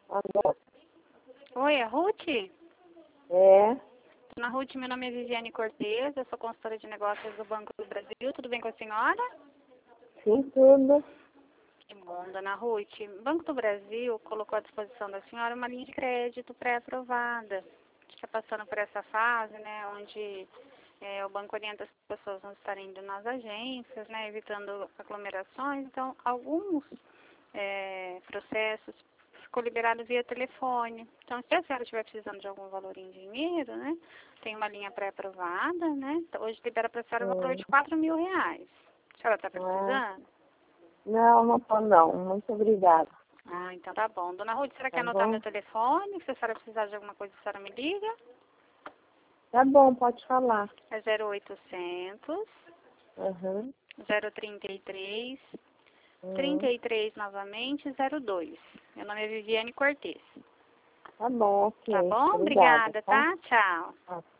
Alô? Oi, é Ruth? É, Dona Ruth, meu nome é Viviane Cortez, eu sou consultora de negócios do Banco do Brasil. Tudo bem com a senhora? sim, tudo. Que bom, Dona Ruth. O Banco do Brasil colocou à disposição da senhora uma linha de crédito pré-aprovada. Está passando por essa fase, né, onde o banco orienta as pessoas a não estarem indo nas agências, né, evitando aglomerações. Então, alguns processos ficou liberado via telefone. Então, se a senhora estiver precisando de algum valor em dinheiro, né, tem uma linha pré-aprovada, né, hoje libera para a senhora o valor de R$ 4.000. A senhora está precisando? Não, não tô não. Muito obrigada. Ah, então tá bom. Dona Ruth, será que Tá anotar bom? meu telefone? Se a senhora precisar de alguma coisa, a senhora me liga. Tá bom, pode falar. É 0800 Uhum. 033 Uhum. 33 novamente 02. Meu nome é Viviane Cortez. Tá bom, Tá ok. bom? Obrigada, Obrigada, tá? tá? Tchau. Tá.